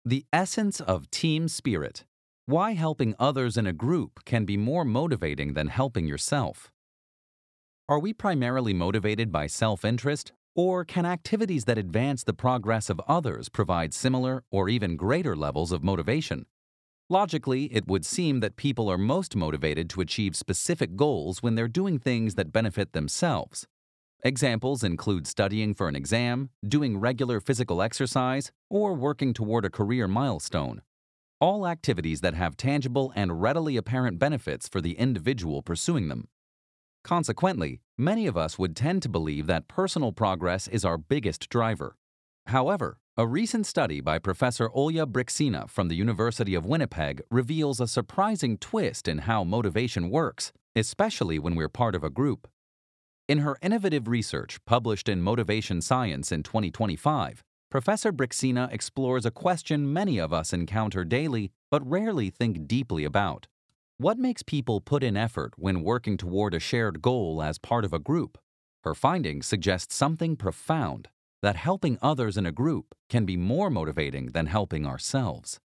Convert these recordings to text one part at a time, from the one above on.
The essence of team spirit. Why helping others in a group can be more motivating than helping yourself. Are we primarily motivated by self-interest, or can activities that advance the progress of others provide similar or even greater levels of motivation? Logically, it would seem that people are most motivated to achieve specific goals when they're doing things that benefit themselves. Examples include studying for an exam, doing regular physical exercise, or working toward a career milestone. All activities that have tangible and readily apparent benefits for the individual pursuing them. Consequently, many of us would tend to believe that personal progress is our biggest driver. However, a recent study by Professor Olya Brikcina from the University of Winnipeg reveals a surprising twist in how motivation works, especially when we're part of a group. In her innovative research published in Motivation Science in 2025, Professor Brikcina explores a question many of us encounter daily but rarely think deeply about. What makes people put in effort when working toward a shared goal as part of a group? Her findings suggest something profound, that helping others in a group can be more motivating than helping ourselves.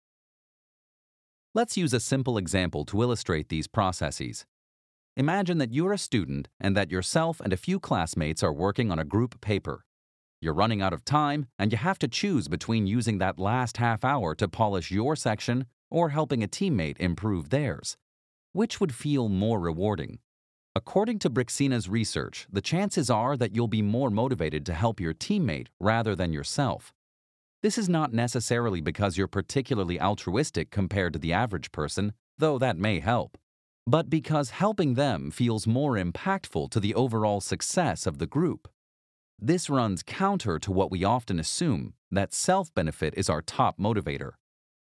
Let's use a simple example to illustrate these processes. Imagine that you're a student and that yourself and a few classmates are working on a group paper. You're running out of time and you have to choose between using that last half hour to polish your section or helping a teammate improve theirs. Which would feel more rewarding? According to Brikcina's research, the chances are that you'll be more motivated to help your teammate rather than yourself. This is not necessarily because you're particularly altruistic compared to the average person, though that may help, but because helping them feels more impactful to the overall success of the group. This runs counter to what we often assume, that self-benefit is our top motivator.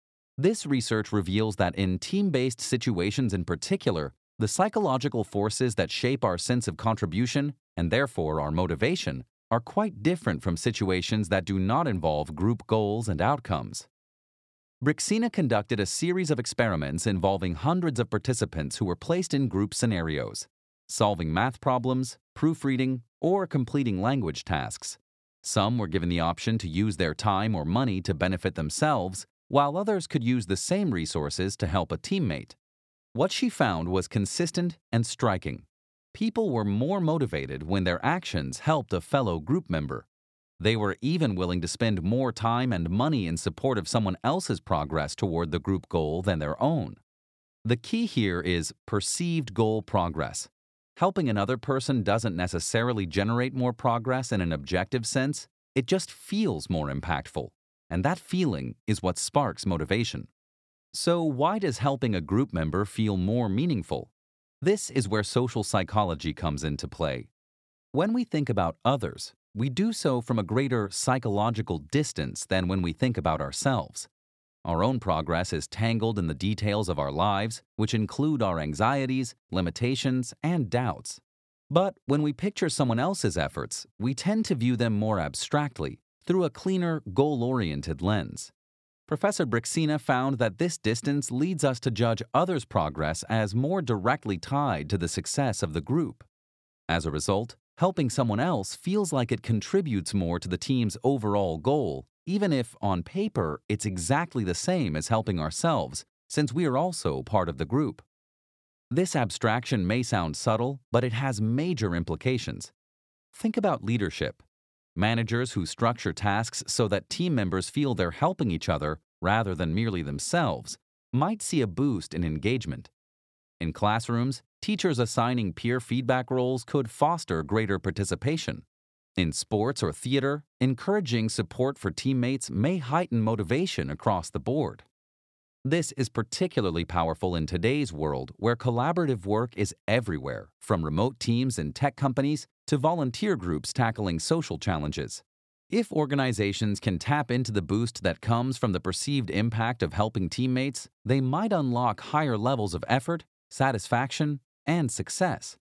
This research reveals that in team-based situations in particular, the psychological forces that shape our sense of contribution, and therefore our motivation, are quite different from situations that do not involve group goals and outcomes. Brikcina conducted a series of experiments involving hundreds of participants who were placed in group scenarios, solving math problems, proofreading, or completing language tasks. Some were given the option to use their time or money to benefit themselves, while others could use the same resources to help a teammate. What she found was consistent and striking. People were more motivated when their actions helped a fellow group member. They were even willing to spend more time and money in support of someone else's progress toward the group goal than their own. The key here is perceived goal progress. Helping another person doesn't necessarily generate more progress in an objective sense, it just feels more impactful. And that feeling is what sparks motivation. So why does helping a group member feel more meaningful? This is where social psychology comes into play. When we think about others, we do so from a greater psychological distance than when we think about ourselves. Our own progress is tangled in the details of our lives, which include our anxieties, limitations, and doubts. But when we picture someone else's efforts, we tend to view them more abstractly, through a cleaner, goal-oriented lens. Professor Brikcina found that this distance leads us to judge others' progress as more directly tied to the success of the group. As a result, helping someone else feels like it contributes more to the team's overall goal, even if, on paper, it's exactly the same as helping ourselves, since we are also part of the group. This abstraction may sound subtle, but it has major implications. Think about leadership. Managers who structure tasks so that team members feel they're helping each other rather than merely themselves might see a boost in engagement. In classrooms, teachers assigning peer feedback roles could foster greater participation. In sports or theater, encouraging support for teammates may heighten motivation across the board. This is particularly powerful in today's world where collaborative work is everywhere, from remote teams in tech companies to volunteer groups tackling social challenges. If organizations can tap into the boost that comes from the perceived impact of helping teammates, they might unlock higher levels of effort, satisfaction, and success.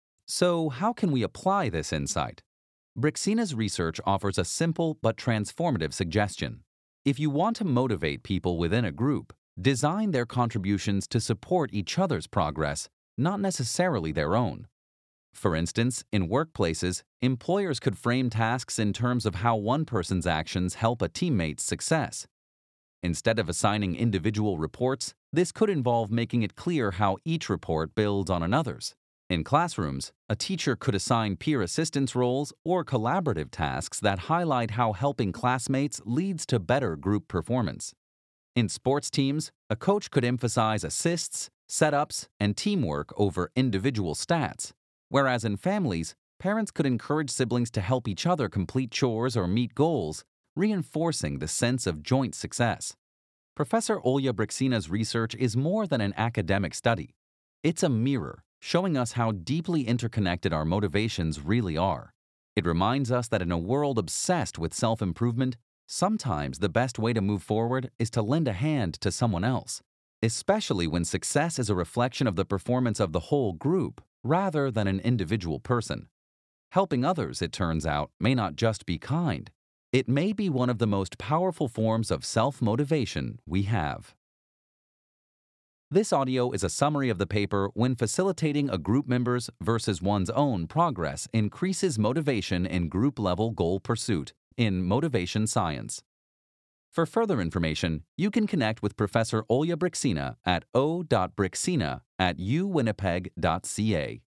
So, how can we apply this insight? Brikcina's research offers a simple but transformative suggestion. If you want to motivate people within a group, design their contributions to support each other's progress, not necessarily their own. For instance, in workplaces, employers could frame tasks in terms of how one person's actions help a teammate's success. Instead of assigning individual reports, this could involve making it clear how each report builds on another's. In classrooms, a teacher could assign peer assistance roles or collaborative tasks that highlight how helping classmates leads to better group performance. In sports teams, a coach could emphasize assists, setups, and teamwork over individual stats, whereas in families, parents could encourage siblings to help each other complete chores or meet goals, reinforcing the sense of joint success. Professor Olya Brixina's research is more than an academic study. It's a mirror, showing us how deeply interconnected our motivations really are. It reminds us that in a world obsessed with self-improvement, sometimes the best way to move forward is to lend a hand to someone else, especially when success is a reflection of the performance of the whole group rather than an individual person. Helping others, it turns out, may not just be kind. It may be one of the most powerful forms of self-motivation we have. This audio is a summary of the paper When Facilitating a Group Member's versus One's Own Progress Increases Motivation in Group-Level Goal Pursuit in Motivation Science. For further information, you can connect with Professor Olya Brixina at o.brixina@uwinnipeg.ca.